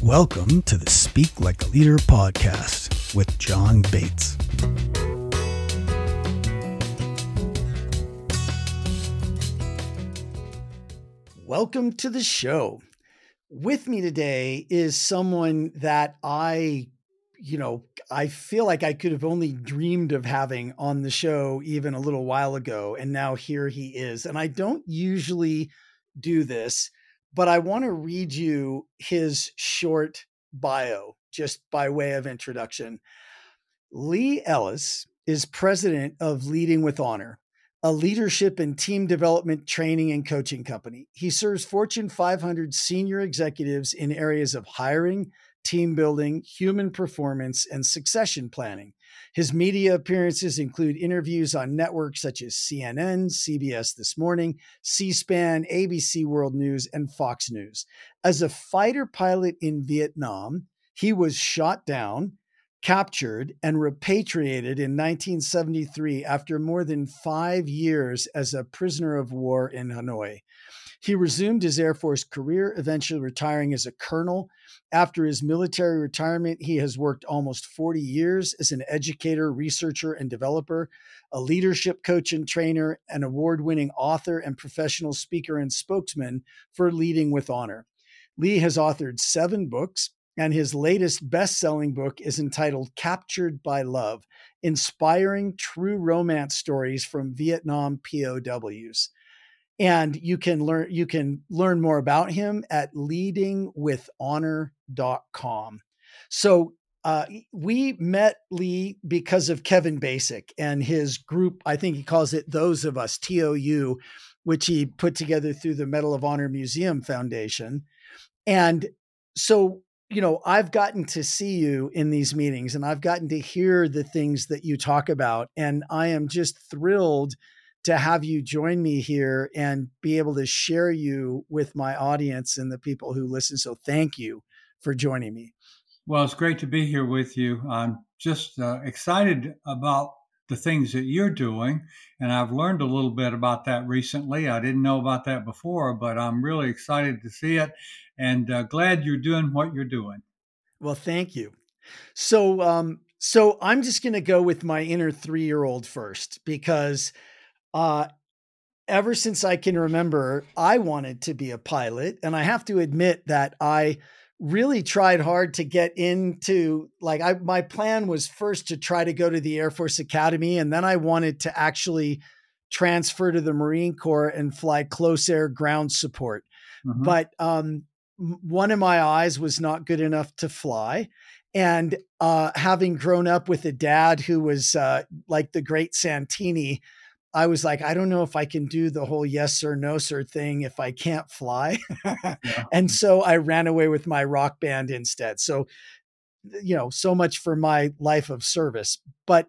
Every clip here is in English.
Welcome to the Speak Like a Leader podcast with John Bates. Welcome to the show. With me today is someone that I feel like I could have only dreamed of having on the show even a little while ago. And now here he is. And I don't usually do this, but I want to read you his short bio just by way of introduction. Lee Ellis is president of Leading with Honor, a leadership and team development training and coaching company. He serves Fortune 500 senior executives in areas of hiring, team building, human performance, and succession planning. His media appearances include interviews on networks such as CNN, CBS This Morning, C-SPAN, ABC World News, and Fox News. As a fighter pilot in Vietnam, he was shot down, captured, and repatriated in 1973 after more than 5 years as a prisoner of war in Hanoi. He resumed his Air Force career, eventually retiring as a colonel. After his military retirement, he has worked almost 40 years as an educator, researcher, and developer, a leadership coach and trainer, an award-winning author and professional speaker and spokesman for Leading with Honor. Lee has authored 7 books, and his latest best-selling book is entitled Captured by Love: Inspiring True Romance Stories from Vietnam POWs. And you can learn more about him at leadingwithhonor.com. So we met Lee because of Kevin Basic and his group. I think he calls it Those of Us, TOU, which he put together through the Medal of Honor Museum Foundation. And so, I've gotten to see you in these meetings and I've gotten to hear the things that you talk about. And I am just thrilled to have you join me here and be able to share you with my audience and the people who listen. So thank you for joining me. Well, it's great to be here with you. I'm just excited about the things that you're doing. And I've learned a little bit about that recently. I didn't know about that before, but I'm really excited to see it and glad you're doing what you're doing. Well, thank you. So I'm just going to go with my inner 3-year-old first, because ever since I can remember, I wanted to be a pilot. And I have to admit that I really tried hard to get into, my plan was first to try to go to the Air Force Academy. And then I wanted to actually transfer to the Marine Corps and fly close air ground support. Mm-hmm. But one of my eyes was not good enough to fly. And having grown up with a dad who was like the great Santini, I was like, I don't know if I can do the whole yes sir, no sir thing if I can't fly. Yeah. And so I ran away with my rock band instead. So, so much for my life of service. But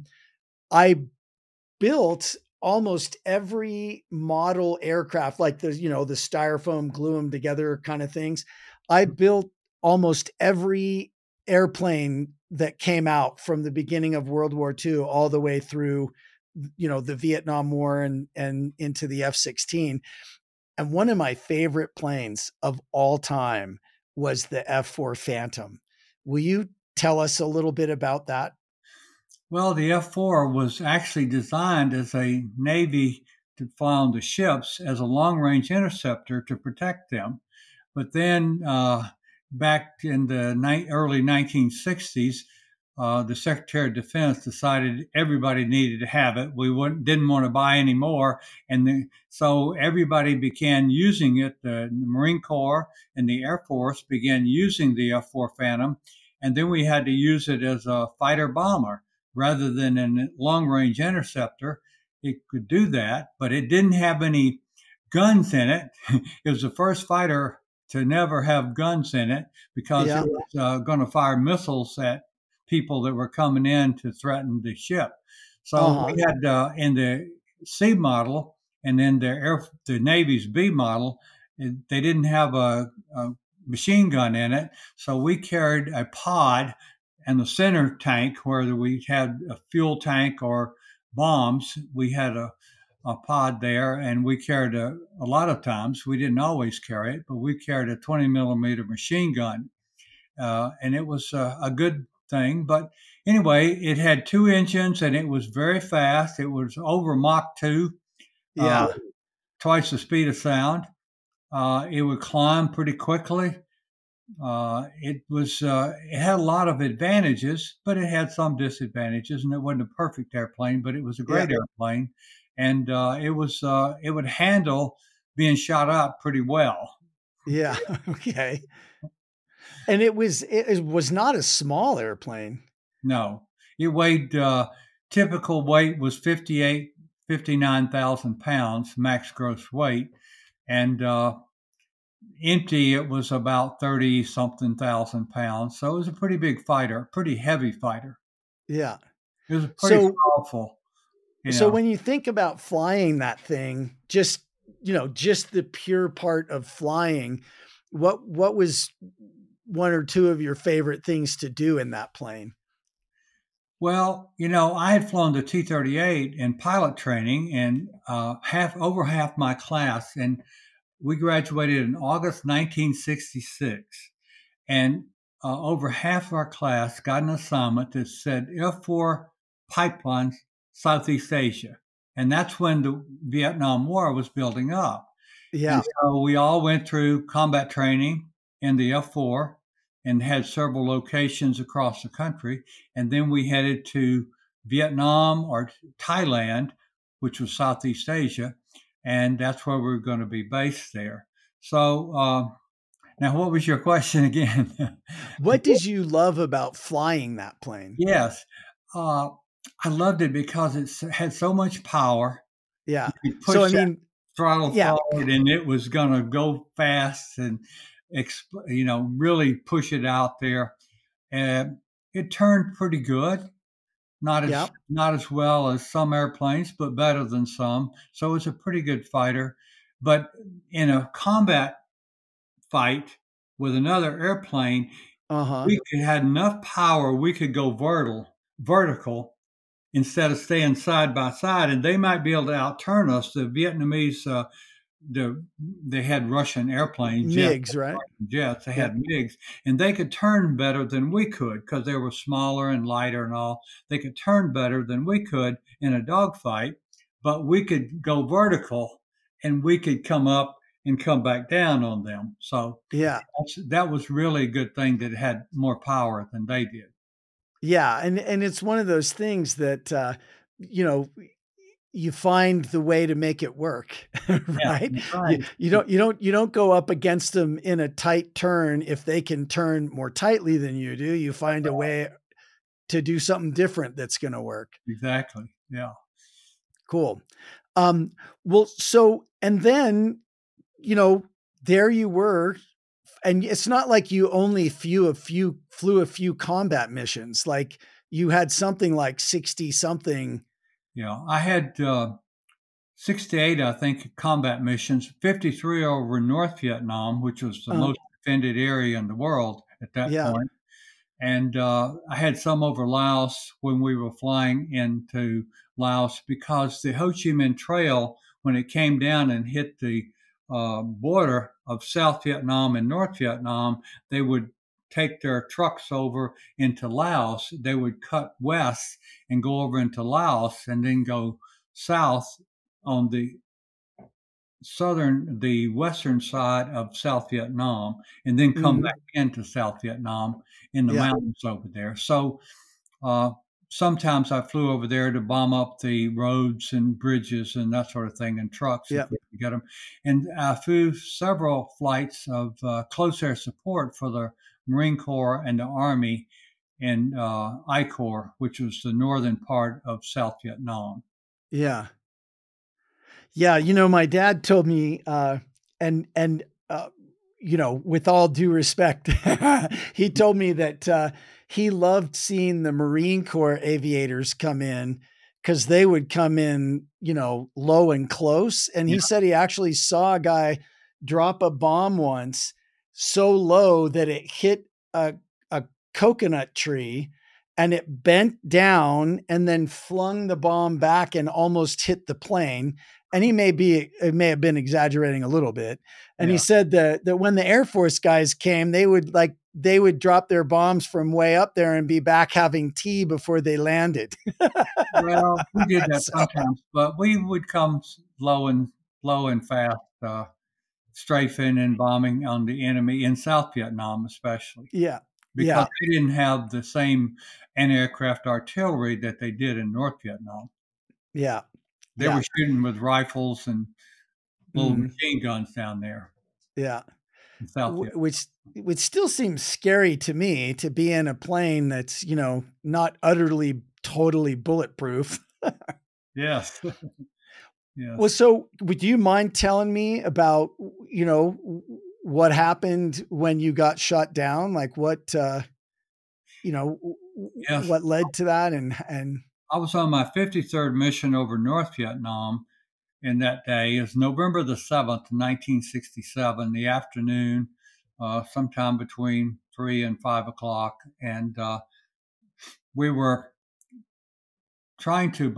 I built almost every model aircraft, like the styrofoam, glue them together kind of things. I built almost every airplane that came out from the beginning of World War II all the way through the Vietnam War and into the F-16. And one of my favorite planes of all time was the F-4 Phantom. Will you tell us a little bit about that? Well, the F-4 was actually designed as a Navy to fly on the ships as a long-range interceptor to protect them. But then back in the early 1960s, the Secretary of Defense decided everybody needed to have it. We didn't want to buy any more. And so everybody began using it. The Marine Corps and the Air Force began using the F-4 Phantom. And then we had to use it as a fighter bomber rather than a long-range interceptor. It could do that, but it didn't have any guns in it. It was the first fighter to never have guns in it because it was going to fire missiles at people that were coming in to threaten the ship. So we had in the C model and then the Navy's B model, they didn't have a machine gun in it. So we carried a pod and the center tank where we had a fuel tank or bombs. We had a pod there, and we carried a lot of times. We didn't always carry it, but we carried a 20 millimeter machine gun. and it was a good thing. But anyway, it had two engines, and it was very fast. It was over Mach 2, uh, Yeah. twice the speed of sound. It would climb pretty quickly. It had a lot of advantages, but it had some disadvantages, and it wasn't a perfect airplane, but it was a Yeah. great airplane, and it would handle being shot out pretty well. Yeah. Okay. And it was not a small airplane. No, it weighed typical weight was 59,000 pounds max gross weight, and empty it was about 30 something thousand pounds. So it was a pretty big fighter, pretty heavy fighter. Yeah. It was pretty So powerful, you so know. when you think about flying that thing, just the pure part of flying, what was one or two of your favorite things to do in that plane? Well, I had flown the T-38 in pilot training, and half my class, and we graduated in August 1966, and over half our class got an assignment that said F4 pipelines, Southeast Asia, and that's when the Vietnam War was building up. And Yeah. so we all went through combat training in the F4 and had several locations across the country. And then we headed to Vietnam or Thailand, which was Southeast Asia. And that's where we were going to be based there. So now, what was your question again? What did you love about flying that plane? Yes. Uh, I loved it because it had so much power. Yeah. You could So I push that mean, throttle yeah. forward and it was going to go fast and really push it out there. And it turned pretty good, Yeah. not as well as some airplanes, but better than some. So it's a pretty good fighter. But in a combat fight with another airplane, Uh-huh. we could had enough power. We could go vertical instead of staying side by side, and they might be able to outturn us. The Vietnamese, they had Russian airplanes, MiGs, right? jets. They Yeah. had MiGs, and they could turn better than we could because they were smaller and lighter and all. They could turn better than we could in a dogfight, but we could go vertical, and we could come up and come back down on them. So Yeah. that was really a good thing that it had more power than they did. Yeah, and it's one of those things that you know, you find the way to make it work, Yeah, right? that's You right. you don't go up against them in a tight turn if they can turn more tightly than you do. You find a way to do something different that's going to work. Exactly. Yeah. Cool. Um, well, so and then, you know, there you were, and it's not like you only flew a few combat missions. Like you had something like 60 something. Yeah. I had 68, I think, combat missions, 53 over North Vietnam, which was the Uh, most defended area in the world at that yeah. point. And I had some over Laos when we were flying into Laos because the Ho Chi Minh Trail, when it came down and hit the border of South Vietnam and North Vietnam, they would take their trucks over into Laos. They would cut west and go over into Laos and then go south on the western side of South Vietnam, and then come Mhm. back into South Vietnam in the Yeah. mountains over there. So uh, sometimes I flew over there to bomb up the roads and bridges and that sort of thing, and trucks if Yeah. we could get them. And I flew several flights of close air support for the Marine Corps and the Army in I Corps, which was the northern part of South Vietnam. Yeah. Yeah, my dad told me, and uh, with all due respect, he told me that he loved seeing the Marine Corps aviators come in because they would come in, low and close. And Yeah, he said he actually saw a guy drop a bomb once so low that it hit a coconut tree and it bent down and then flung the bomb back and almost hit the plane. And it may have been exaggerating a little bit. And he yeah, said that when the Air Force guys came, they would like they would drop their bombs from way up there and be back having tea before they landed. Well, we did that So, sometimes, but we would come low and fast, strafing and bombing on the enemy in South Vietnam, especially yeah, because yeah, they didn't have the same anti-aircraft artillery that they did in North Vietnam. yeah, They yeah, were shooting with rifles and little mm, machine guns down there yeah. in South Vietnam. Which still seems scary to me to be in a plane that's, not utterly, totally bulletproof. Yes, Well, yes, so would you mind telling me about, what happened when you got shot down? Like yes. what led to that and I was on my 53rd mission over North Vietnam, and that day is November the 7th, 1967, the afternoon, sometime between 3 and 5 o'clock. And we were trying to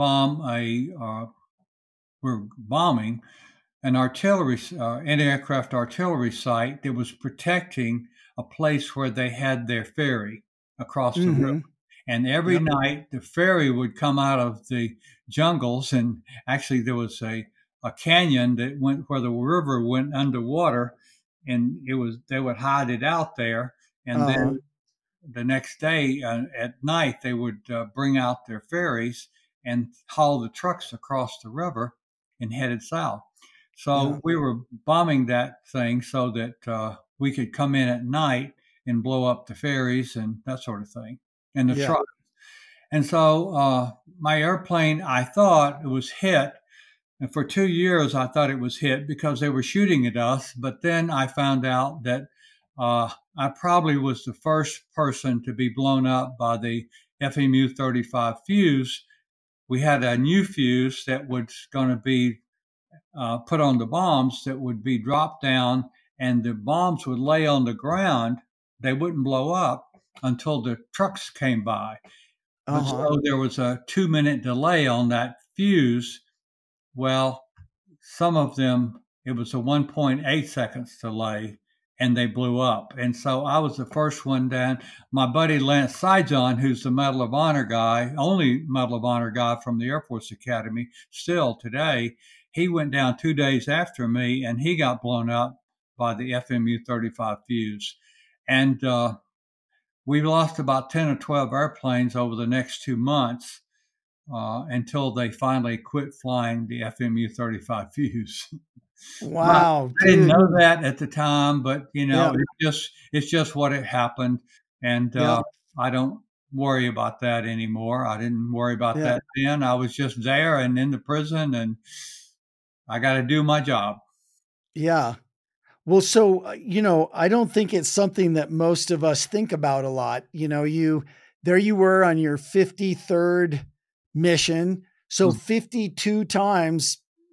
we're bombing an anti-aircraft artillery site that was protecting a place where they had their ferry across the river. mm-hmm. And every Yep. night the ferry would come out of the jungles, and actually there was a canyon that went where the river went underwater, and they would hide it out there, and Uh-huh. then the next day at night they would bring out their ferries and haul the trucks across the river and headed south. Yeah. So we were bombing that thing so that we could come in at night and blow up the ferries and that sort of thing, and the Yeah. truck. And so my airplane, I thought it was hit. And for 2 years, I thought it was hit because they were shooting at us. But then I found out that I probably was the first person to be blown up by the FMU 35 fuse. We had a new fuse that was going to be put on the bombs that would be dropped down, and the bombs would lay on the ground. They wouldn't blow up until the trucks came by. But Uh-huh. so there was a 2 minute delay on that fuse. Well, some of them, it was a 1.8 seconds delay and they blew up. And so I was the first one down. My buddy Lance Sijon, who's the Medal of Honor guy, only Medal of Honor guy from the Air Force Academy, still today, he went down 2 days after me and he got blown up by the FMU 35 fuse. And we lost about 10 or 12 airplanes over the next 2 months until they finally quit flying the FMU 35 fuse. But Wow, I didn't dude. know that at the time, but Yeah. it's just what it happened, and Yeah. I don't worry about that anymore. I didn't worry about Yeah. that then. I was just there and in the prison, and I got to do my job. Yeah. Well, so, I don't think it's something that most of us think about a lot. There you were on your 53rd mission. So Mm, 52 times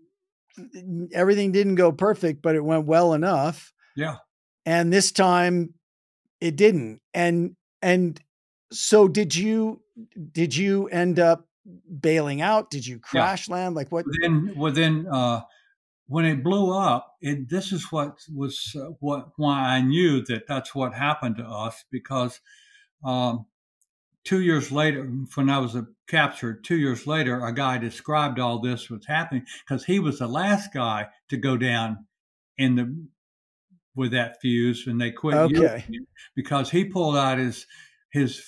everything didn't go perfect, but it went well enough. yeah, And this time it didn't. And so did you end up bailing out? Did you yeah. crash land? Like what? Within when it blew up, this is what was why I knew that that's what happened to us because. Um, 2 years later, when I was captured, 2 years later, a guy described all this was happening because he was the last guy to go down in the with that fuse, and they quit using Okay. it because he pulled out his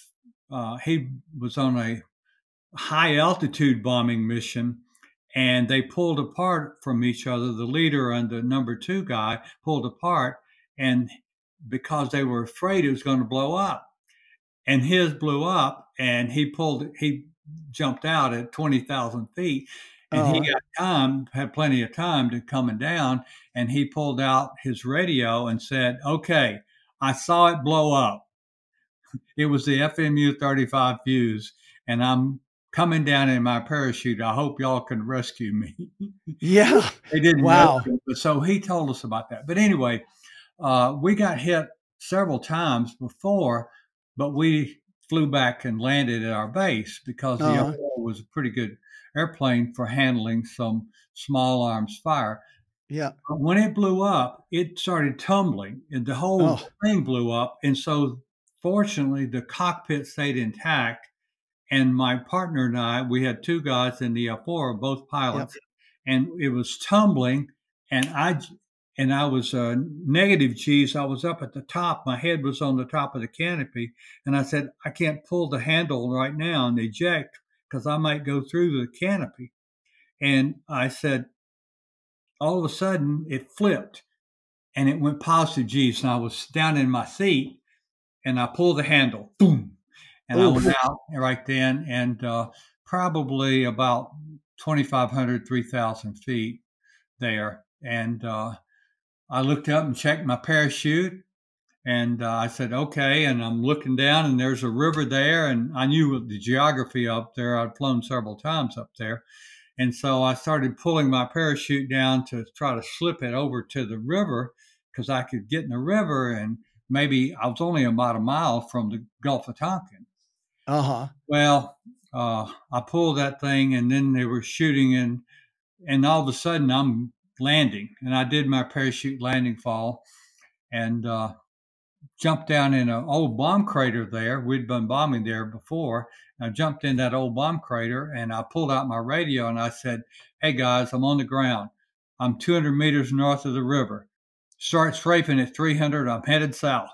he was on a high altitude bombing mission. And they pulled apart from each other. The leader and the number two guy pulled apart, and because they were afraid it was going to blow up and his blew up and he jumped out at 20,000 feet and he Uh, got had plenty of time to coming down and he pulled out his radio and said, okay, I saw it blow up. It was the FMU 35 fuse and I'm coming down in my parachute. I hope y'all can rescue me. yeah. They didn't Wow. rescue, but so he told us about that. But anyway, we got hit several times before, but we flew back and landed at our base because the Uh, F-4 was a pretty good airplane for handling some small arms fire. yeah. But when it blew up, it started tumbling and the whole Oh, thing blew up. And so fortunately, the cockpit stayed intact. And my partner and I, we had two guys in the F4, both Yep. pilots, and it was tumbling. And I was negative G, so I was up at the top. My head was on the top of the canopy, and I said, I can't pull the handle right now and eject because I might go through the canopy. And I said, all of a sudden, it flipped and it went positive G's, and I was down in my seat, and I pulled the handle, boom, and I Oh, went out right then, and probably about 2,500, 3,000 feet there. And I looked up and checked my parachute, and I said, okay. And I'm looking down, and there's a river there, and I knew the geography up there. I'd flown several times up there. And so I started pulling my parachute down to try to slip it over to the river because I could get in the river, and maybe I was only about a mile from the Gulf of Tonkin. uh-huh. Well, I pulled that thing, and then they were shooting, and all of a sudden I'm landing, and I did my parachute landing fall, and jumped down in an old bomb crater there. We'd been bombing there before. I jumped in that old bomb crater, and I pulled out my radio, and I said, hey guys, I'm on the ground. I'm 200 meters north of the river. Start strafing at 300. I'm headed south.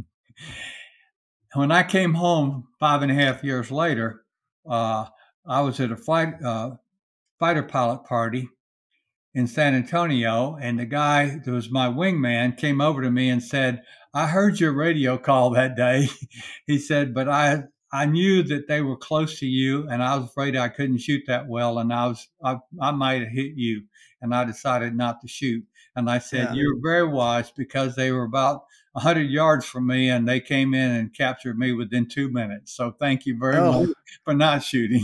When I came home 5.5 years later, I was at a fighter pilot party in San Antonio, and the guy that was my wingman came over to me and said, I heard your radio call that day. He said, but I knew that they were close to you, and I was afraid I couldn't shoot that well, and I might have hit you, and I decided not to shoot. And I said, Yeah. you're very wise, because they were about 100 yards from me, and they came in and captured me within 2 minutes. So thank you very much Oh, for not shooting.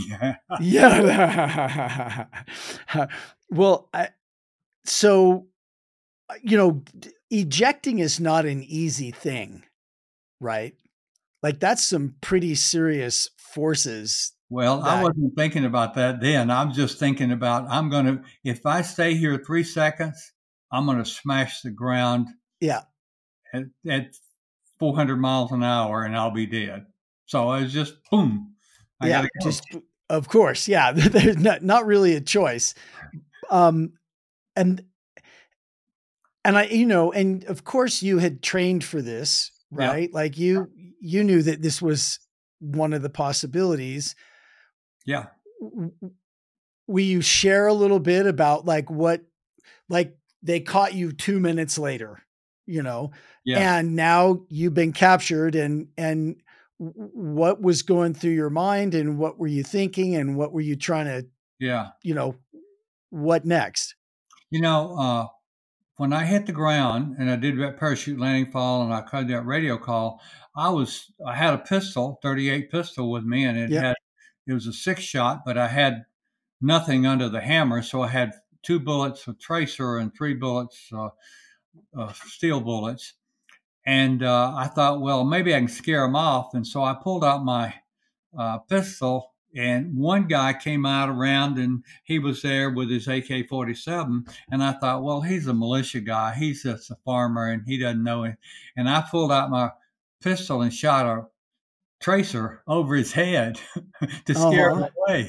yeah. Well, so, ejecting is not an easy thing, right? Like that's some pretty serious forces Well, I that, wasn't thinking about that then. I'm just thinking about if I stay here 3 seconds, I'm going to smash the ground yeah, at 400 miles an hour, and I'll be dead. So I was just, boom, I got yeah, to go. just of course, yeah. There's not really a choice. Um, and and of course you had trained for this, Yeah. right? Like you knew that this was one of the possibilities. Yeah. Will you share a little bit about like they caught you 2 minutes later, you know, Yeah. and now you've been captured, and what was going through your mind, and what were you thinking, and what were you trying to, Yeah. What next? You know, when I hit the ground and I did that parachute landing fall and I cut that radio call, I had a pistol, 38 pistol with me, and Yep. it was a 6-shot, but I had nothing under the hammer. So I had 2 bullets of tracer and 3 bullets, steel bullets. And I thought, well, maybe I can scare them off. And so I pulled out my pistol, and one guy came out around, and he was there with his AK-47. And I thought, well, he's a militia guy. He's just a farmer, and he doesn't know it. And I pulled out my pistol and shot a tracer over his head to scare him Uh-huh. away.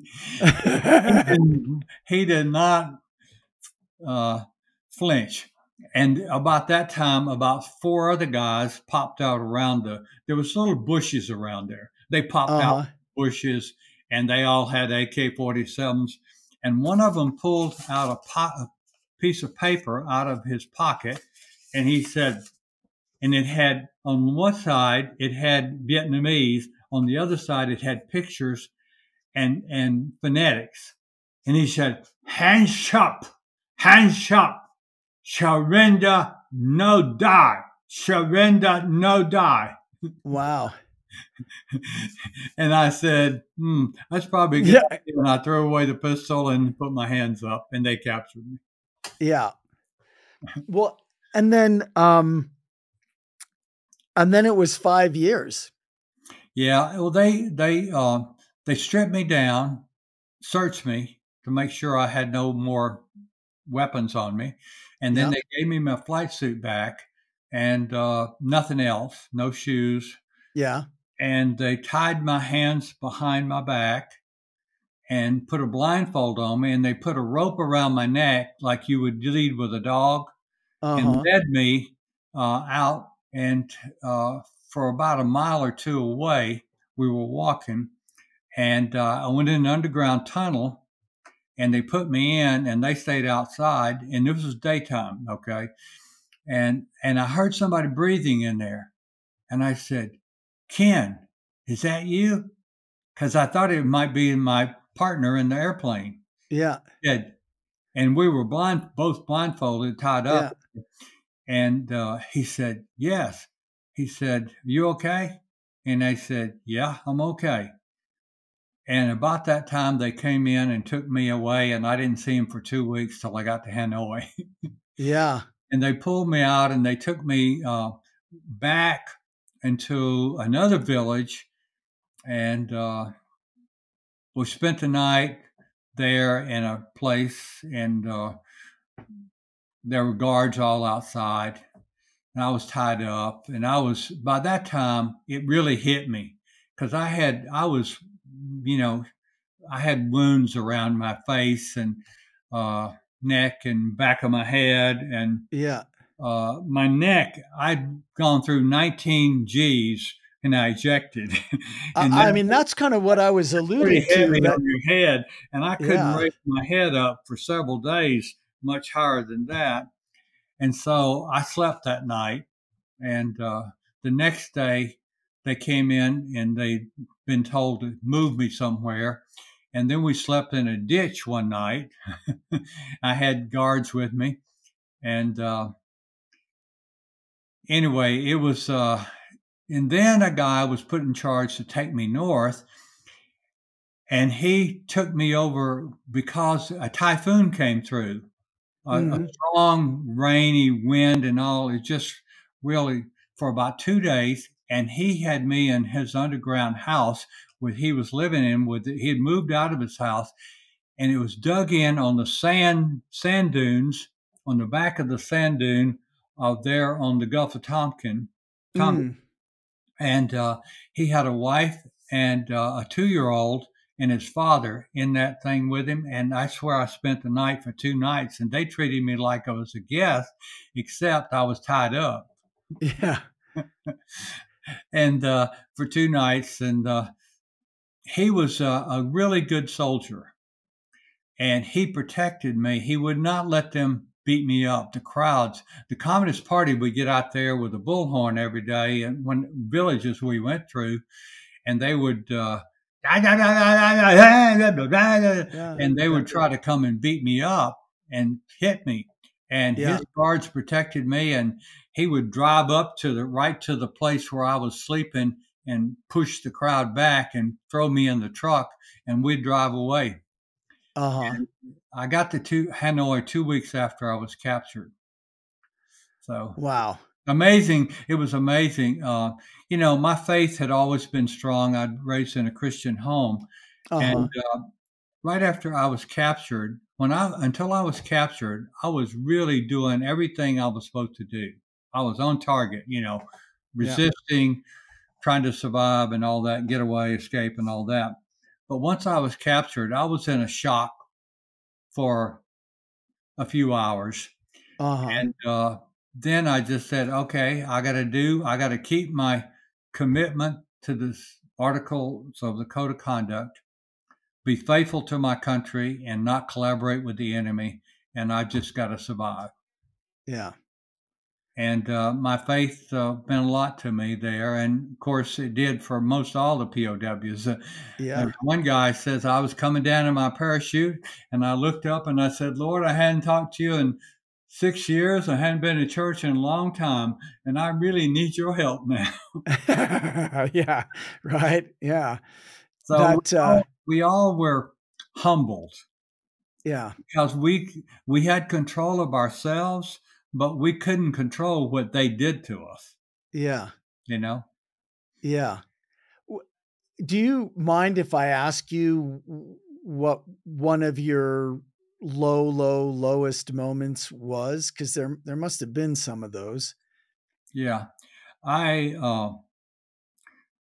He did not uh, flinch. And about that time, about 4 other guys popped out around there was little bushes around there. They popped out Uh-huh. bushes, and they all had AK-47s. And one of them pulled out a piece of paper out of his pocket, and he said, and it had, on one side, it had Vietnamese. On the other side, it had pictures and phonetics. And he said, hands up, surrender, no die, surrender, no die. Wow. And I said, that's probably a good Yeah. idea. And I threw away the pistol and put my hands up, and they captured me. Yeah. Well, and then it was 5 years. Yeah. Well, they stripped me down, searched me to make sure I had no more weapons on me. And then Yep. they gave me my flight suit back, and nothing else, no shoes, Yeah. and they tied my hands behind my back and put a blindfold on me, and they put a rope around my neck like you would lead with a dog, and Uh-huh. led me out. And for about a mile or two away, we were walking, and I went in an underground tunnel, and they put me in, and they stayed outside, and this was daytime, okay, and I heard somebody breathing in there, and I said, "Ken, is that you?" Because I thought it might be my partner in the airplane. Yeah. Said, and we were both blindfolded, tied up. Yeah. And he said, "Yes." He said, "You okay?" And I said, "Yeah, I'm okay." And about that time, they came in and took me away, and I didn't see him for 2 weeks till I got to Hanoi. Yeah. And they pulled me out, and they took me back into another village, and we spent the night there in a place, and there were guards all outside, and I was tied up, and I was, by that time it really hit me, because I was, you know, I had wounds around my face and uh, neck and back of my head, and Yeah. my neck. I'd gone through 19 G's and I ejected, and I mean, that's kind of what I was pretty alluding to. heavy That, on your head, and I couldn't yeah. raise my head up for several days, much higher than that. And so I slept that night, and the next day they came in and they'd been told to move me somewhere. And then we slept in a ditch one night. I had guards with me, and anyway, it was. And then a guy was put in charge to take me north, and he took me over because a typhoon came through, a Hmm. strong rainy wind and all. It just really for about 2 days, and he had me in his underground house where he was living in. With he had moved out of his house, and it was dug in on the sand dunes on the back of the sand dune there on the Gulf of Tonkin. Mm. And he had a wife and a 2-year-old and his father in that thing with him. And I swear I spent the night for 2 nights, and they treated me like I was a guest, except I was tied up. Yeah. And for 2 nights, and he was a really good soldier, and he protected me. He would not let them beat me up. The crowds, the Communist Party would get out there with a bullhorn every day, and when villages we went through, and they would and Yeah. they Yeah. would try to come and beat me up and hit me. And Yeah. his guards protected me, and he would drive up to the right to the place where I was sleeping and push the crowd back and throw me in the truck, and we'd drive away. Uh-huh. And I got to Hanoi 2 weeks after I was captured. So Wow. amazing. It was amazing. My faith had always been strong. I'd raised in a Christian home. And Uh-huh. right after I was captured, until I was captured, I was really doing everything I was supposed to do. I was on target, Yeah. resisting, trying to survive and all that, get away, escape and all that. But once I was captured, I was in a shock for a few hours. Uh-huh. And then I just said, okay, I got to keep my commitment to the articles of the code of conduct, be faithful to my country, and not collaborate with the enemy. And I just got to survive. Yeah. And my faith meant a lot to me there. And of course, it did for most all the POWs. Yeah. One guy says, I was coming down in my parachute, and I looked up and I said, Lord, I hadn't talked to you in 6 years. I hadn't been to church in a long time, and I really need your help now. Yeah. Right. Yeah. So That we all were humbled yeah. because we had control of ourselves, but we couldn't control what they did to us, Yeah. you know? Yeah. Do you mind if I ask you what one of your lowest moments was? Because there must have been some of those. Yeah. I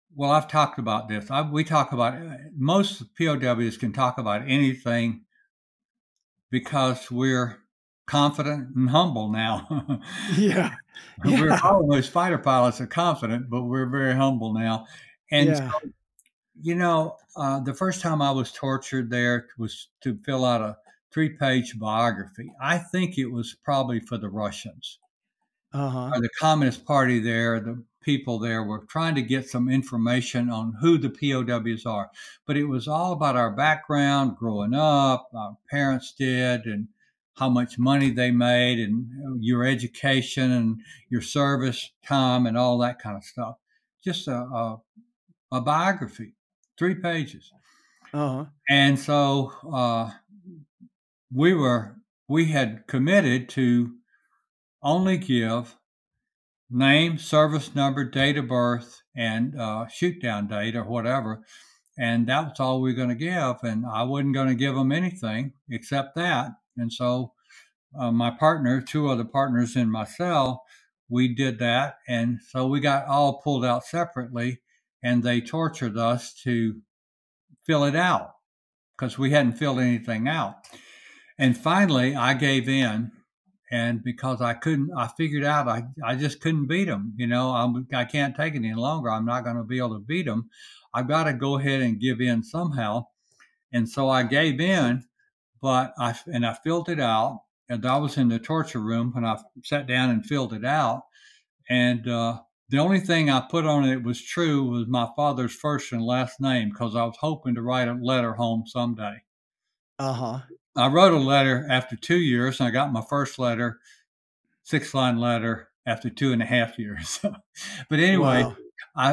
Well, I've talked about this. We talk about most POWs can talk about anything because we're confident and humble now. Yeah. We're Yeah. almost fighter pilots are confident, but we're very humble now. And Yeah. the first time I was tortured there was to fill out a 3-page biography. I think it was probably for the Russians Uh-huh. or the Communist Party there. The people there were trying to get some information on who the POWs are. But it was all about our background growing up, our parents did, and how much money they made, and your education and your service time, and all that kind of stuff. Just a biography, 3 pages. Uh-huh. And so we were we had committed to only give name, service number, date of birth, and shoot down date or whatever. And that was all we were going to give. And I wasn't going to give them anything except that. And so my partner, 2 other partners in my cell, we did that. And so we got all pulled out separately, and they tortured us to fill it out because we hadn't filled anything out. And finally, I gave in. And because I figured out I just couldn't beat them. I can't take it any longer. I'm not going to be able to beat them. I've got to go ahead and give in somehow. And so I gave in, but I filled it out. And I was in the torture room when I sat down and filled it out. And the only thing I put on it that was true was my father's first and last name because I was hoping to write a letter home someday. Uh-huh. I wrote a letter after 2 years, and I got my first letter, 6-line letter, after 2.5 years. But anyway, Wow.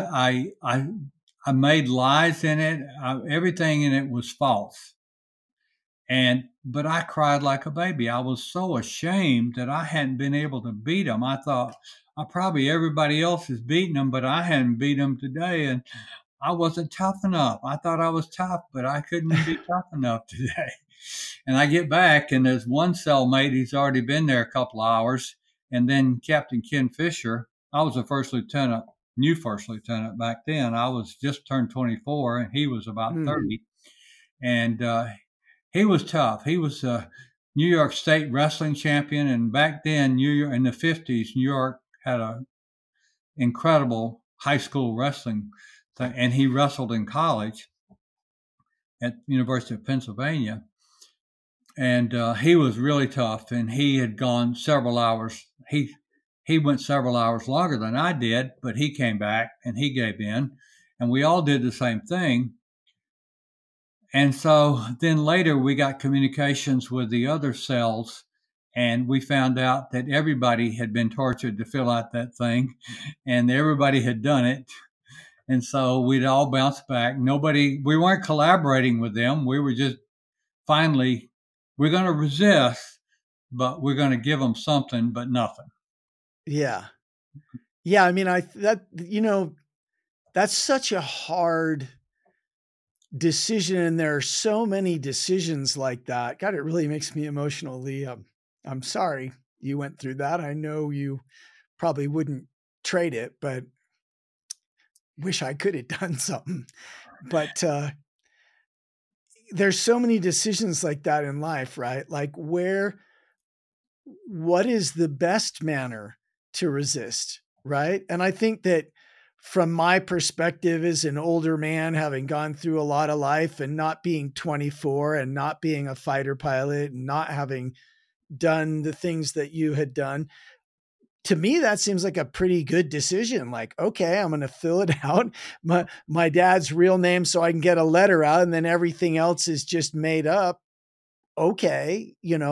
I made lies in it. Everything in it was false. But I cried like a baby. I was so ashamed that I hadn't been able to beat them. I thought probably everybody else is beating them, but I hadn't beat them today, and I wasn't tough enough. I thought I was tough, but I couldn't be tough enough today. And I get back, and there's one cellmate. He's already been there a couple of hours, and then Captain Ken Fisher. I was a first lieutenant, new first lieutenant back then. I was just turned 24, and he was about Hmm. 30. And he was tough. He was a New York State wrestling champion, and back then, New York in the 50s, New York had a incredible high school wrestling thing, and he wrestled in college at University of Pennsylvania. And he was really tough, and he had gone several hours. He went several hours longer than I did, but he came back and he gave in, and we all did the same thing. And so then later we got communications with the other cells, and we found out that everybody had been tortured to fill out that thing, and everybody had done it. And so we'd all bounced back. We weren't collaborating with them. We were just finally, we're going to resist, but we're going to give them something, but nothing. Yeah. Yeah. I mean, that's such a hard decision. And there are so many decisions like that. God, it really makes me emotional, Lee. I'm sorry you went through that. I know you probably wouldn't trade it, but wish I could have done something. But there's so many decisions like that in life, right? Like what is the best manner to resist, right? And I think that from my perspective as an older man, having gone through a lot of life and not being 24 and not being a fighter pilot and not having done the things that you had done, to me, that seems like a pretty good decision. Like, okay, I'm going to fill it out, my dad's real name, so I can get a letter out, and then everything else is just made up. Okay,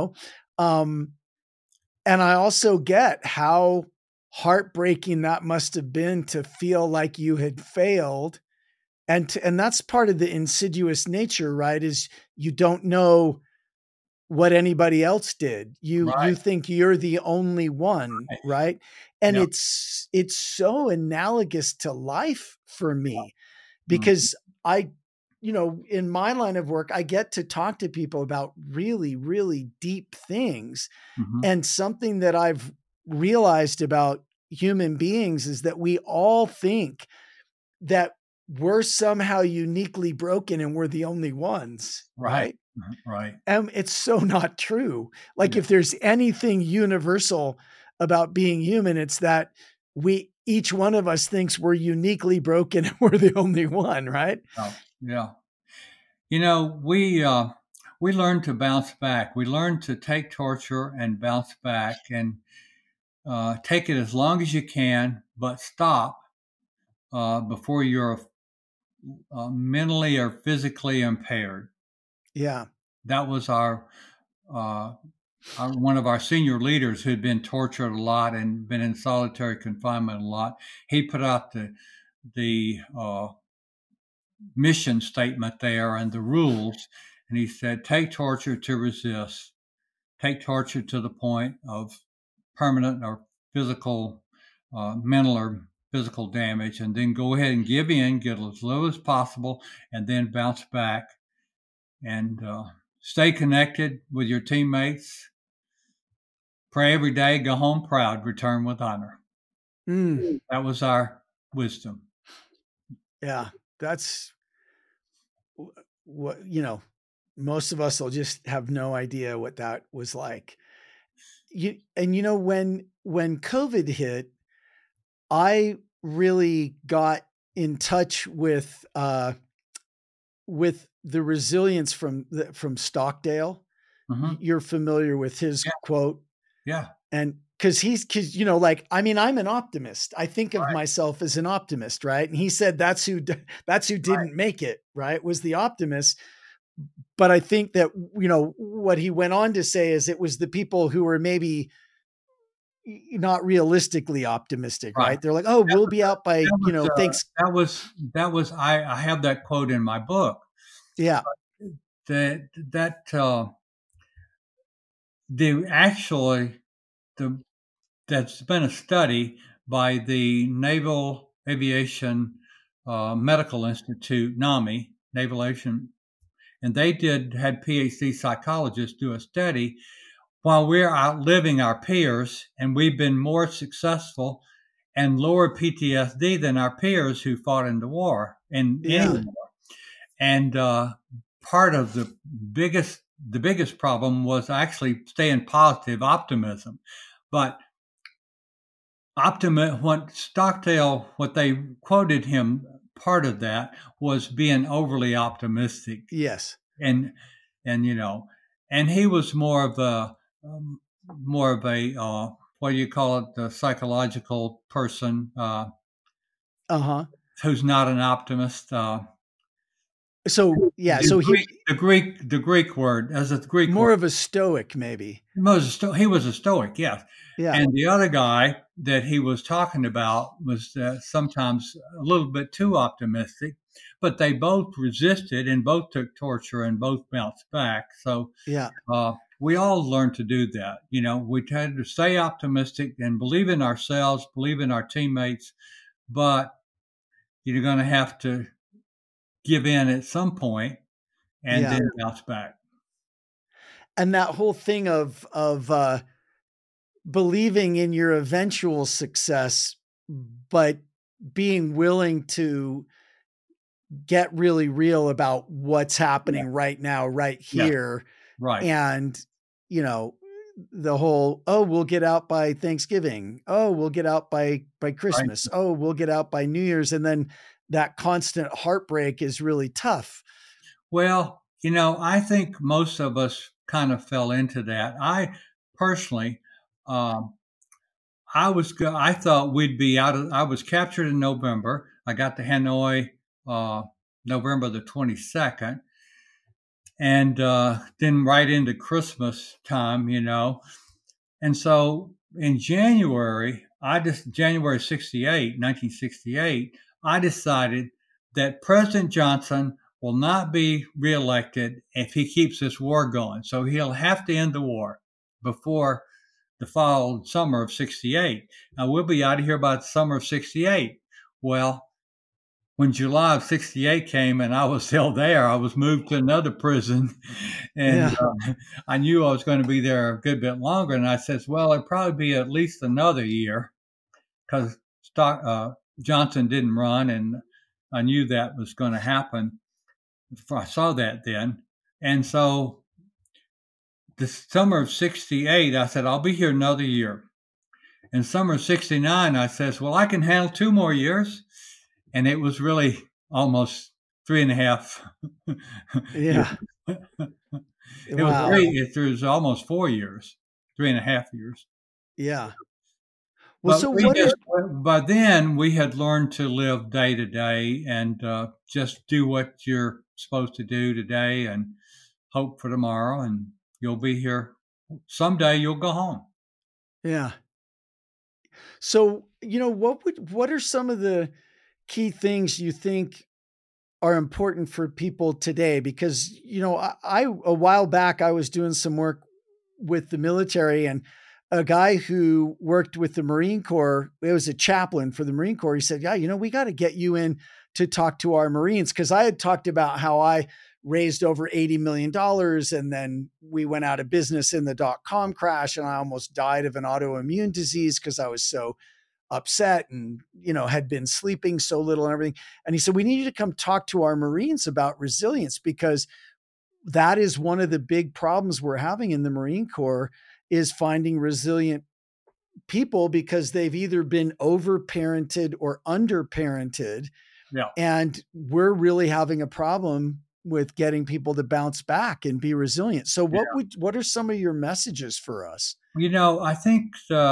and I also get how heartbreaking that must have been to feel like you had failed. And that's part of the insidious nature, right? Is you don't know what anybody else did. You Right. think you're the only one, right? And Yeah. it's so analogous to life for me Mm-hmm. because in my line of work, I get to talk to people about really, really deep things. Mm-hmm. And something that I've realized about human beings is that we all think that we're somehow uniquely broken and we're the only ones, Right. right? Right. It's so not true. Like Yeah. if there's anything universal about being human, it's that each one of us thinks we're uniquely broken and we're the only one, right? Oh, yeah. We learn to bounce back. We learn to take torture and bounce back and take it as long as you can, but stop before you're mentally or physically impaired. Yeah. That was uh, one of our senior leaders who had been tortured a lot and been in solitary confinement a lot. He put out the mission statement there and the rules, and he said, "Take torture to resist. Take torture to the point of permanent or physical, mental or physical damage, and then go ahead and give in, get as low as possible, and then bounce back and stay connected with your teammates. Pray every day, go home proud, return with honor." Mm, That was our wisdom. yeah. That's what, most of us will just have no idea what that was like. When COVID hit, I really got in touch with the resilience from Stockdale. Mm-hmm. You're familiar with his Yeah. quote, Yeah. and because I'm an optimist. I think of Right. myself as an optimist, right? And he said that's who Right. didn't make it, right? Was the optimist. But I think that what he went on to say is it was the people who were maybe not realistically optimistic, Right. right? They're like, oh, That we'll was be out by that was thanks. that was I have that quote in my book. Yeah. That the actually the that's been a study by the Naval Aviation Medical Institute, NAMI, Naval Aviation, and they had PhD psychologists do a study. While we're outliving our peers and we've been more successful and lower PTSD than our peers who fought in the war, in any Yeah. war. And part of the biggest problem was actually staying positive, optimism. But what they quoted him, part of that was being overly optimistic, Yes. and and he was more of a what do you call it, the psychological person Uh-huh. who's not an optimist. So, yeah, The so Greek, the Greek word as a Greek word. more of a stoic maybe. He was a Stoic, yes. Yeah. And the other guy that he was talking about was sometimes a little bit too optimistic, but they both resisted and both took torture and both bounced back. So Yeah. we all learn to do that. We tend to stay optimistic and believe in ourselves, believe in our teammates, but you're going to have to give in at some point and Yeah. then bounce back. And that whole thing of believing in your eventual success, but being willing to get really real about what's Yeah. happening right now, right Yes. here. Right. And, you know, the whole, oh, we'll get out by Thanksgiving. Oh, we'll get out by Christmas. Oh, we'll get out by New Year's. And then that constant heartbreak is really tough. Well, I think most of us kind of fell into that. I personally, um, I thought we'd be out of. I was captured in November. I got to Hanoi November the 22nd, and then right into Christmas time, And so in January 68, 1968, I decided that President Johnson will not be reelected if he keeps this war going. So he'll have to end the war before the fall summer of 68. Now we'll be out of here by the summer of 68. Well, when July of 68 came and I was still there, I was moved to another prison. And I knew I was going to be there a good bit longer. And I said, well, it'll probably be at least another year because Johnson didn't run. And I knew that was going to happen. I saw that then. And so the summer of 68, I said, I'll be here another year. In summer of 69, I says, well, I can handle 2 more years. And it was really almost 3.5 years. Yeah. It was Wow. great. It was almost 4 years, 3.5 years. Yeah. Well, But so what are by then we had learned to live day to day and just do what you're supposed to do today and hope for tomorrow. And you'll be here someday. You'll go home. yeah. So, what are some of the key things you think are important for people today? Because, I a while back I was doing some work with the military, and a guy who worked with the Marine Corps, it was a chaplain for the Marine Corps. He said, yeah, we got to get you in to talk to our Marines. Cause I had talked about how I raised over $80 million. And then we went out of business in the .com crash, and I almost died of an autoimmune disease because I was so upset and, had been sleeping so little and everything. And he said, we need you to come talk to our Marines about resilience, because that is one of the big problems we're having in the Marine Corps, is finding resilient people, because they've either been overparented or underparented. Yeah. And we're really having a problem with getting people to bounce back and be resilient. So what are some of your messages for us? I think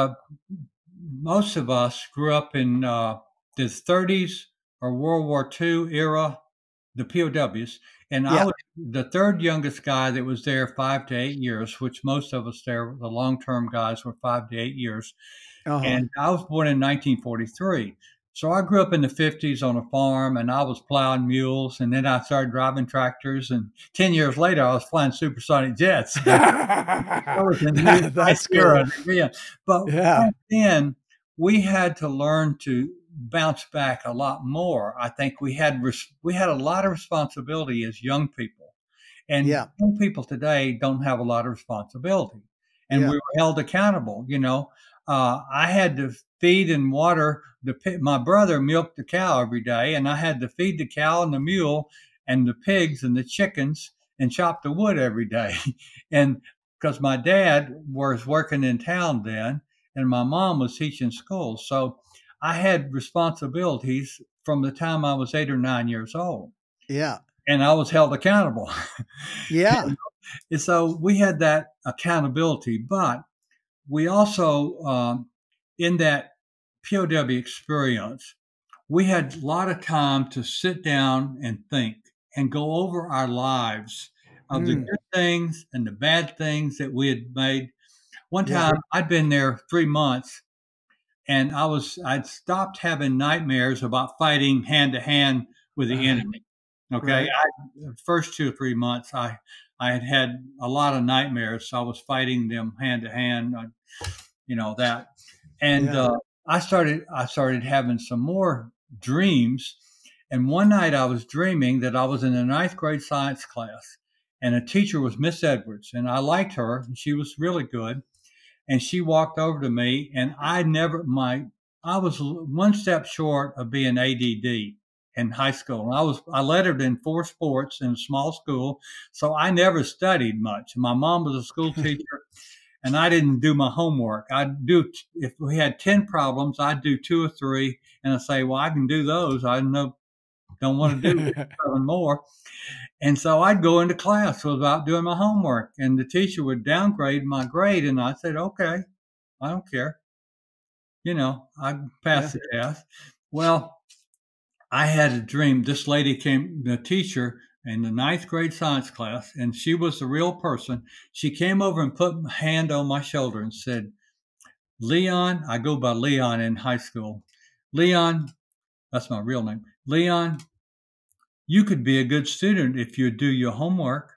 most of us grew up in the 30s or World War II era, the POWs. And I was the third youngest guy that was there 5 to 8 years, which most of us there, the long-term guys, were 5 to 8 years. And I was born in 1943. So I grew up in the 50s on a farm, and I was plowing mules, and then I started driving tractors, and 10 years later I was flying supersonic jets. That's cool. But back then we had to learn to bounce back a lot more. I think we had a lot of responsibility as young people, and young people today don't have a lot of responsibility, and we were held accountable. I had to feed and water my brother milked the cow every day, and I had to feed the cow and the mule and the pigs and the chickens and chop the wood every day. And because my dad was working in town then, and my mom was teaching school. So I had responsibilities from the time I was 8 or 9 years old. Yeah. And I was held accountable. Yeah. And so we had that accountability, but we also, in that POW experience, we had a lot of time to sit down and think and go over our lives of the good things and the bad things that we had made. One time I'd been there 3 months, and I'd stopped having nightmares about fighting hand to hand with the enemy. Okay. The first 2 or 3 months, I had a lot of nightmares. So I was fighting them hand to hand, that. And I started having some more dreams. And one night I was dreaming that I was in a 9th grade science class, and a teacher was Miss Edwards, and I liked her, and she was really good. And she walked over to me, and I was one step short of being ADD in high school. And I lettered in 4 sports in a small school, so I never studied much. My mom was a school teacher, and I didn't do my homework. If we had 10 problems, I'd do 2 or 3, and I'd say, well, I can do those. I don't want to do 7 more. And so I'd go into class without doing my homework, and the teacher would downgrade my grade, and I said, okay, I don't care. I passed the test. Well, I had a dream. This lady came, the teacher in the 9th grade science class, and she was the real person. She came over and put a hand on my shoulder and said, Leon, I go by Leon in high school. Leon, that's my real name. Leon, you could be a good student if you do your homework.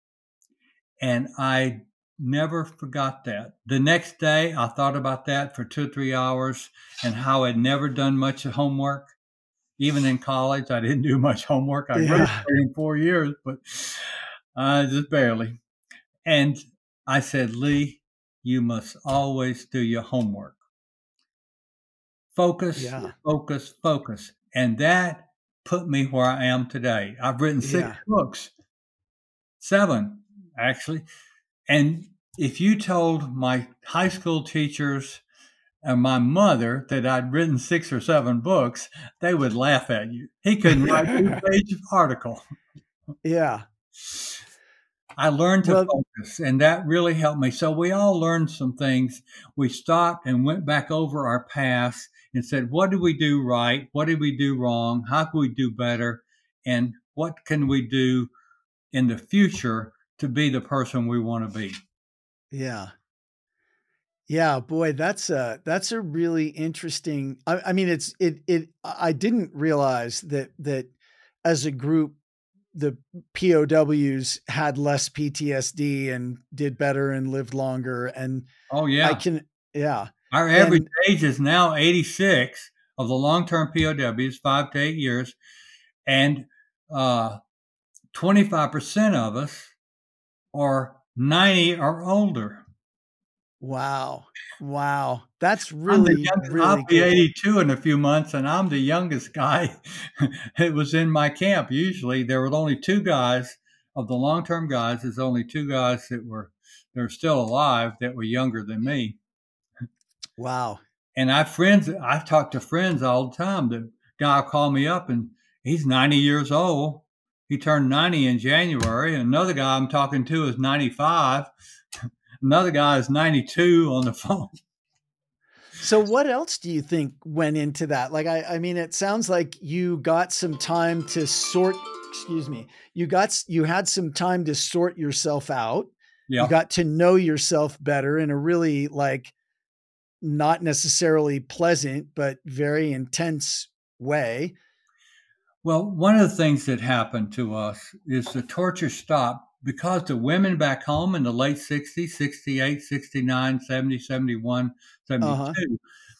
And I never forgot that. The next day, I thought about that for 2 or 3 hours, and how I'd never done much homework. Even in college, I didn't do much homework. I graduated in 4 years, but just barely. And I said, Lee, you must always do your homework. Focus, focus, focus. And that put me where I am today. I've written 6 Yeah. books, 7 actually. And if you told my high school teachers and my mother that I'd written 6 or 7 books, they would laugh at you. He couldn't write a 2-page article. Yeah. I learned to Well, focus, and that really helped me. So we all learned some things. We stopped and went back over our past and said, what did we do right? What did we do wrong? How can we do better? And what can we do in the future to be the person we want to be? yeah. Yeah, boy, that's a really interesting. I mean, I didn't realize that as a group, the POWs had less PTSD and did better and lived longer. And Oh, I yeah. can, yeah, Our average and age is now 86 of the long-term POWs, 5 to 8 years, and 25% of us are 90 or older. wow, wow, that's I'm the really youngest. I'll really be cool. 82 in a few months, and I'm the youngest guy. It was in my camp. Usually, there were only 2 guys of the long-term guys. There's only 2 guys that are still alive that were younger than me. Wow, And I've talked to friends all the time. The guy will call me up and he's 90 years old. He turned 90 in January. Another guy I'm talking to is 95. Another guy is 92 on the phone. so what else do you think went into that? Like, I mean, it sounds like you got some time to sort. Excuse me. You had some time to sort yourself out. You Yeah. got to know yourself better in a really like not necessarily pleasant, but very intense way. Well, one of the things that happened to us is the torture stopped because the women back home in the late 60s, 68, 69, 70, 71, Uh-huh. 72,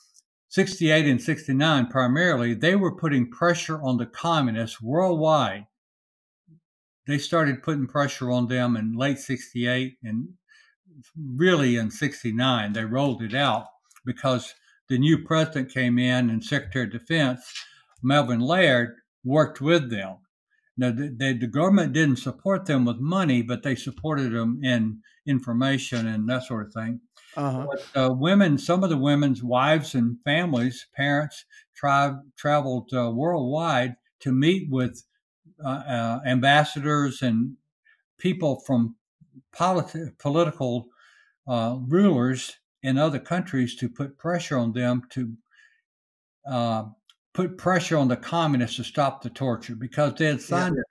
68 and 69 primarily, they were putting pressure on the communists worldwide. They started putting pressure on them in late 68 and really in 69. They rolled it out because the new president came in and Secretary of Defense, Melvin Laird, worked with them. Now, the government didn't support them with money, but they supported them in information and that sort of thing. Uh-huh. But women, some of the women's wives and families, parents, traveled worldwide to meet with ambassadors and people from political rulers in other countries to put pressure on them to uh, put pressure on the communists to stop the torture because they had Yeah. signed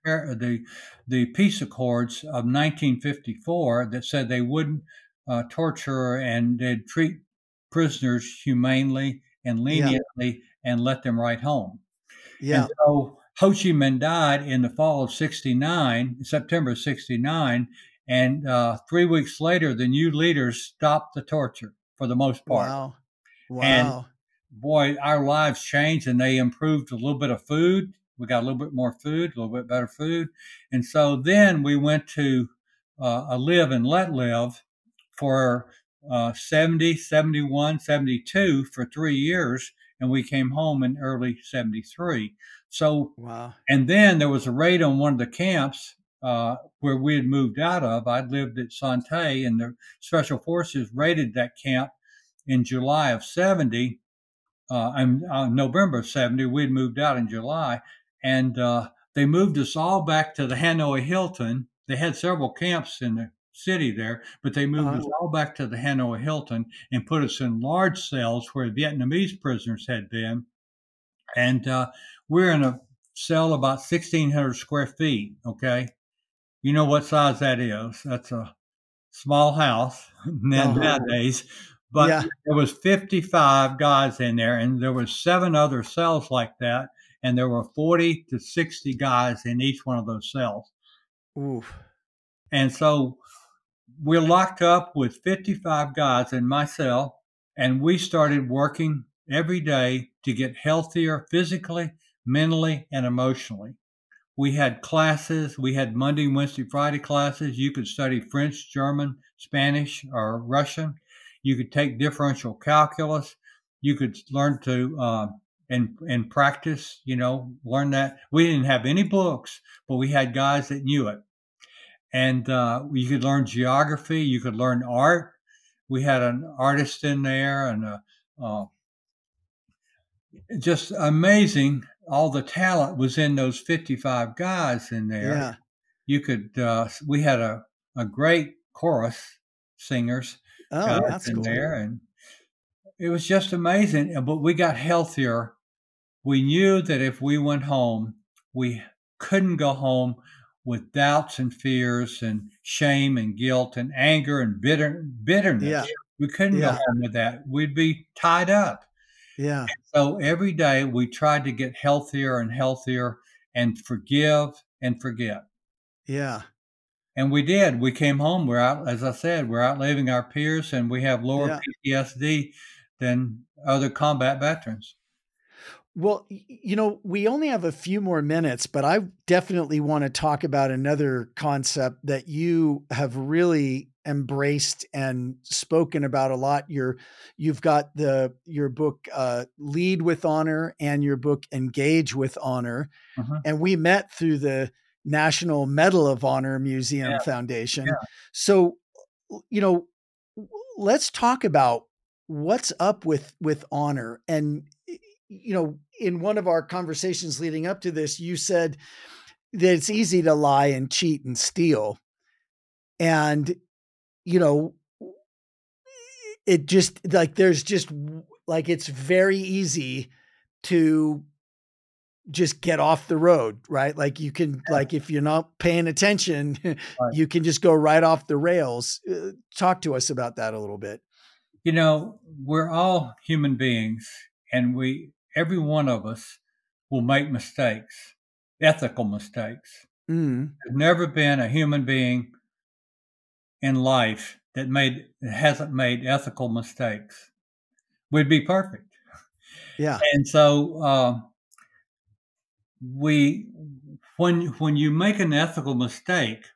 the peace accords of 1954 that said they wouldn't torture and they'd treat prisoners humanely and Yeah. leniently and let them right home. And Yeah. so Ho Chi Minh died in the fall of 69, September 69, and 3 weeks later, the new leaders stopped the torture for the most part. Wow. And Wow. boy, our lives changed and they improved a little bit of food. We got a little bit more food, a little bit better food. And so then we went to a live and let live for 70, 71, 72 for 3 years. And we came home in early 73. So, Wow. and then there was a raid on one of the camps where we had moved out of. I'd lived at Sante, and the Special Forces raided that camp in July of 70 in November of 70. We had moved out in July, and they moved us all back to the Hanoi Hilton. They had several camps in the city there, but they moved Uh-huh. us all back to the Hanoi Hilton and put us in large cells where Vietnamese prisoners had been. And we're in a cell about 1,600 square feet, okay? You know what size that is. That's a small house Uh-huh. nowadays, but Yeah. there was 55 guys in there, and there was 7 other cells like that, and there were 40 to 60 guys in each one of those cells. Ooh. And so we're locked up with 55 guys in my cell, and we started working every day to get healthier physically, mentally, and emotionally. We had classes. We had Monday, Wednesday, Friday classes. You could study French, German, Spanish, or Russian. You could take differential calculus. You could learn to and practice, learn that. We didn't have any books, but we had guys that knew it. And you could learn geography, you could learn art. We had an artist in there, and just amazing. All the talent was in those 55 guys in there. Yeah. You could, we had a great chorus singers Oh, guys that's in cool. there, and it was just amazing. But we got healthier. We knew that if we went home, we couldn't go home with doubts and fears and shame and guilt and anger and bitterness. Yeah. We couldn't go Yeah. home with that. We'd be tied up. Yeah. So every day we tried to get healthier and healthier and forgive and forget. Yeah. And we did. We came home. We're out, as I said, we're outliving our peers, and we have lower PTSD than other combat veterans. Well, we only have a few more minutes, but I definitely want to talk about another concept that you have really embraced and spoken about a lot. You've got your book, Lead with Honor, and your book, Engage with Honor. Uh-huh. And we met through the National Medal of Honor Museum Foundation. Yeah. So, let's talk about what's up with honor. And, in one of our conversations leading up to this, you said that it's easy to lie and cheat and steal. And, it just it's very easy to just get off the road, right? Like you can, if you're not paying attention, right, you can just go right off the rails. Talk to us about that a little bit. We're all human beings, and every one of us will make mistakes, ethical mistakes. Mm. There's never been a human being in life that hasn't made ethical mistakes. We'd be perfect. Yeah. And so when you make an ethical mistake,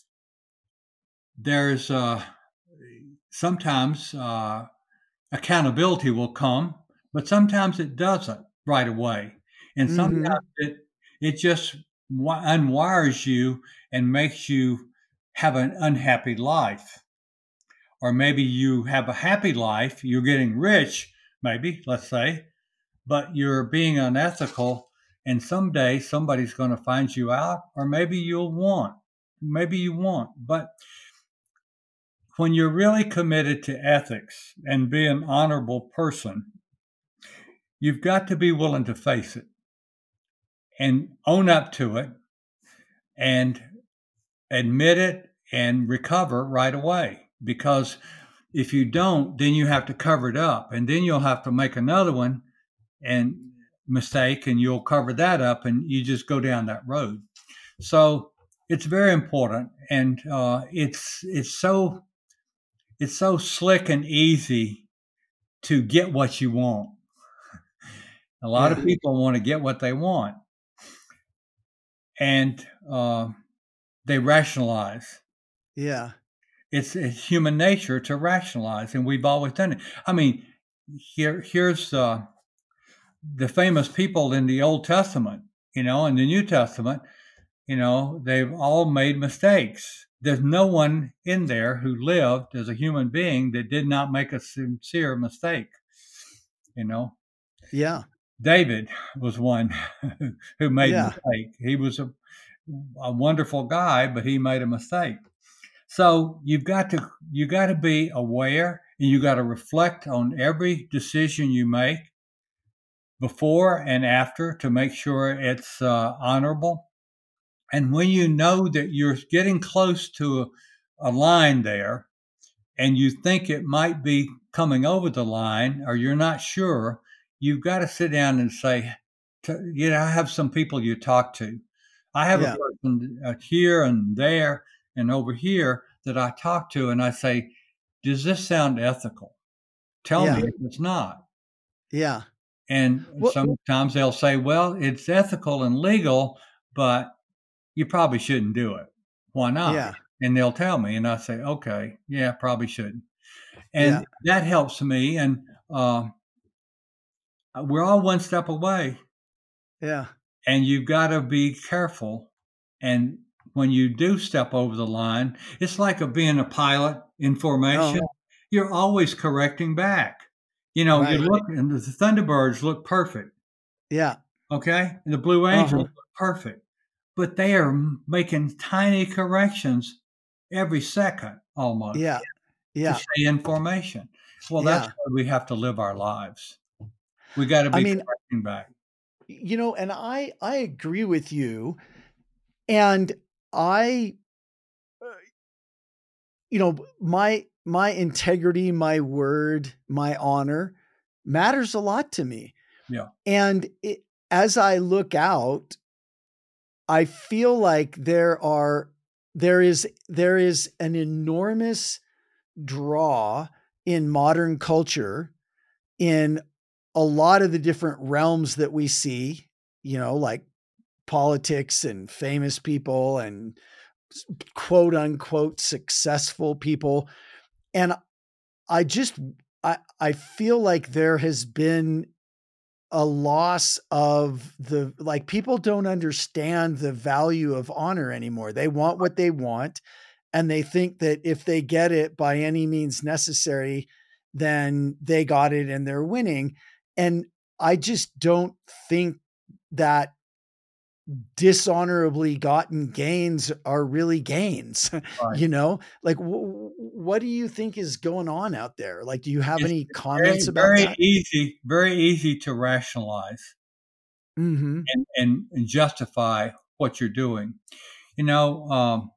there's sometimes accountability will come, but sometimes it doesn't right away. And sometimes it just unwires you and makes you have an unhappy life. Or maybe you have a happy life, you're getting rich, maybe, let's say, but you're being unethical, and someday somebody's going to find you out, or maybe you won't. But when you're really committed to ethics and be an honorable person, you've got to be willing to face it and own up to it and admit it and recover right away. Because if you don't, then you have to cover it up, and then you'll have to make another one and mistake, and you'll cover that up, and you just go down that road. So it's very important, and it's so slick and easy to get what you want. A lot of people want to get what they want, and they rationalize. Yeah. It's human nature to rationalize, and we've always done it. I mean, here's the famous people in the Old Testament, in the New Testament, they've all made mistakes. There's no one in there who lived as a human being that did not make a sincere mistake, Yeah. David was one who made a mistake. He was a wonderful guy, but he made a mistake. So you've got to be aware, and you got to reflect on every decision you make before and after to make sure it's honorable. And when you know that you're getting close to a line there, and you think it might be coming over the line, or you're not sure, you've got to sit down and say, I have some people you talk to. I have a person here and there and over here that I talk to, and I say, does this sound ethical? Tell me if it's not. Yeah. And sometimes they'll say, well, it's ethical and legal, but you probably shouldn't do it. Why not? Yeah. And they'll tell me, and I say, okay, yeah, probably shouldn't. And that helps me. And we're all one step away, Yeah. and you've got to be careful. And when you do step over the line, it's like being a pilot in formation. Oh, You're always correcting back. You right. look, and the Thunderbirds look perfect, Yeah. okay? And the Blue Angels Uh-huh. look perfect, but they are making tiny corrections every second almost Yeah. to Yeah. stay in formation. Well, that's Yeah. how we have to live our lives. We got to I be mean, correcting back. and I agree with you. And I, uh, my integrity, my word, my honor matters a lot to me. Yeah. And as I look out, I feel like there is an enormous draw in modern culture in a lot of the different realms that we see, like politics and famous people and quote unquote successful people. And I just I feel like there has been a loss of the like people don't understand the value of honor anymore. They want what they want, and they think that if they get it by any means necessary, then they got it and they're winning. And I just don't think that dishonorably gotten gains are really gains. Right. Like what do you think is going on out there? Like, do you have It's any very, comments about very that? easy, very easy to rationalize Mm-hmm. and justify what you're doing. You know,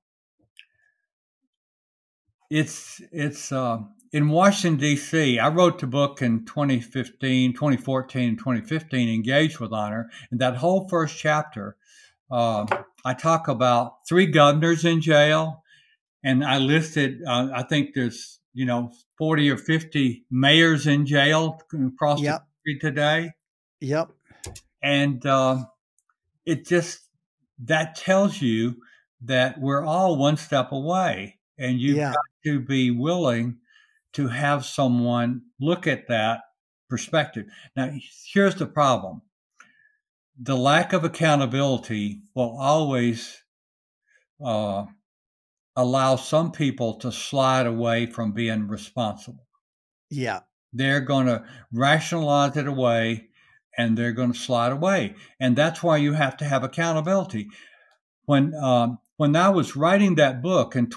it's in Washington D.C. I wrote the book in 2015, 2014, and 2015, Engaged with Honor, and that whole first chapter, uh, I talk about 3 governors in jail, and I listed, I think there's 40 or 50 mayors in jail across the Yep. country today, Yep. and it just that tells you that we're all one step away, and you've Yeah. got to be willing to have someone look at that perspective. Now, here's the problem: the lack of accountability will always uh, allow some people to slide away from being responsible. Yeah. They're going to rationalize it away, and they're going to slide away, and that's why you have to have accountability. When I was writing that book in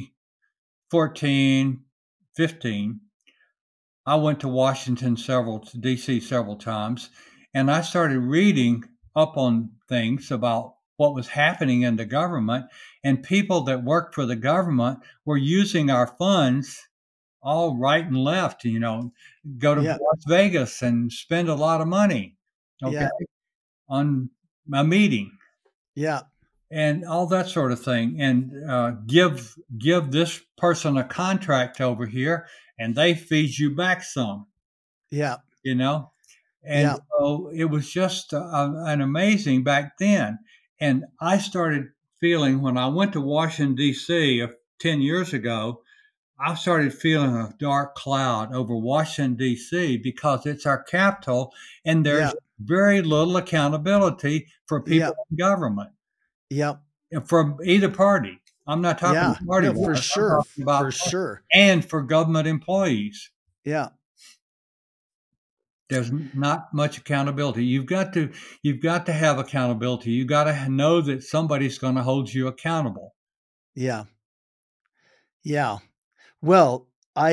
2014, 15, I went to Washington to D.C. several times, and I started reading up on things about what was happening in the government, and people that worked for the government were using our funds all right and left. Go to Yeah. Las Vegas and spend a lot of money, okay, Yeah. on a meeting Yeah. and all that sort of thing, and give this person a contract over here, and they feed you back some, Yeah. you know. And Yeah. so it was just an amazing back then. And I started feeling when I went to Washington D.C. 10 years ago, I started feeling a dark cloud over Washington D.C. because it's our capital, and Yeah. there's very little accountability for Yeah. people in government Yeah. from either party. I'm not talking Yeah. party No, for wise. I'm sure. talking For about sure. and for government employees. Yeah. There's not much accountability. You've got to have accountability. You've got to know that somebody's going to hold you accountable. Yeah. Yeah. Well,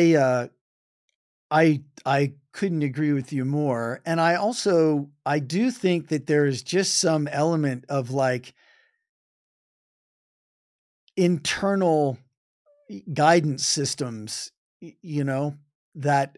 I couldn't agree with you more. And I do think that there is just some element of like internal guidance systems, that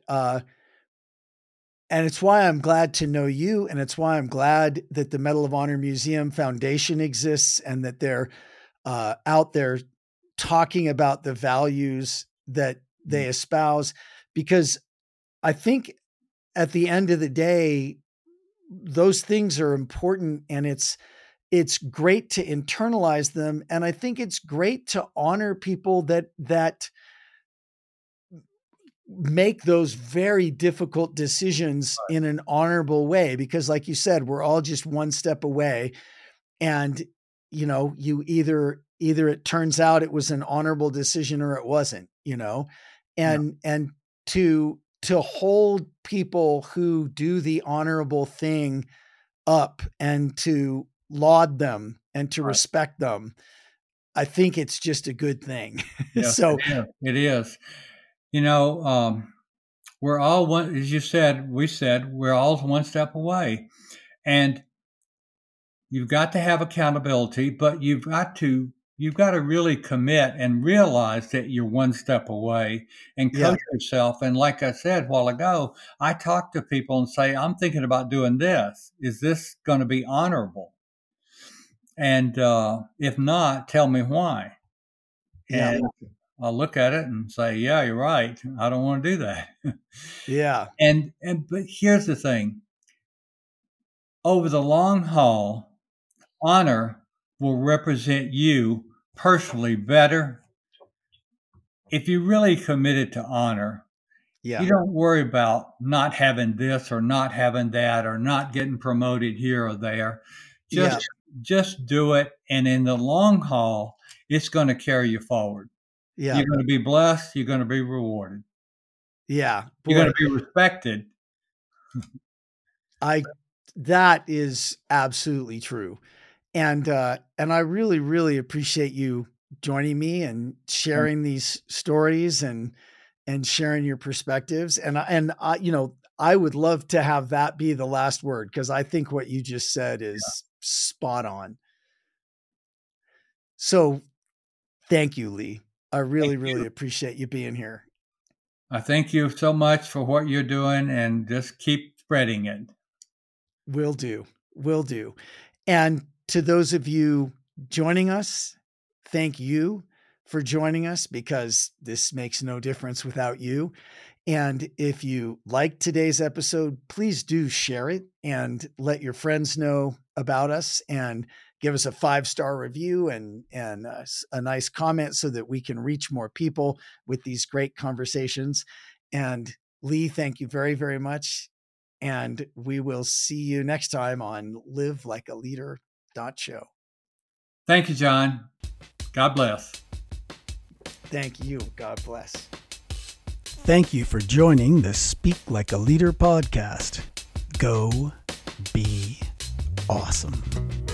and it's why I'm glad to know you, and it's why I'm glad that the Medal of Honor Museum Foundation exists and that they're out there talking about the values that they espouse, because I think at the end of the day, those things are important, and it's great to internalize them. And I think it's great to honor people that make those very difficult decisions in an honorable way, because like you said, we're all just one step away. And, you either it turns out it was an honorable decision or it wasn't, and to hold people who do the honorable thing up and to laud them and to respect them, I think it's just a good thing. Yes, So it is. We're all one, as you said, we're all one step away. And you've got to have accountability, but you've got to really commit and realize that you're one step away and coach yourself. And like I said a while ago, I talk to people and say, I'm thinking about doing this. Is this going to be honorable? And if not, tell me why. Yeah. And I'll look at it and say, yeah, you're right. I don't want to do that. Yeah. But here's the thing. Over the long haul, honor will represent you personally better. If you really committed to honor, you don't worry about not having this or not having that or not getting promoted here or there. Just do it. And in the long haul, it's going to carry you forward. Yeah. You're going to be blessed. You're going to be rewarded. Yeah. Boy, you're going to be respected. That is absolutely true. And I really, really appreciate you joining me and sharing these stories and sharing your perspectives. And I would love to have that be the last word, because I think what you just said is spot on. So thank you, Lee. I really, really appreciate you being here. I thank you so much for what you're doing, and just keep spreading it. Will do. And to those of you joining us, thank you for joining us, because this makes no difference without you. And if you liked today's episode, please do share it and let your friends know about us, and give us a 5-star review and a nice comment so that we can reach more people with these great conversations. And Lee, thank you very, very much. And we will see you next time on livelikealeader.show. Thank you, John. God bless. Thank you. God bless. Thank you for joining the Speak Like a Leader podcast. Go be awesome.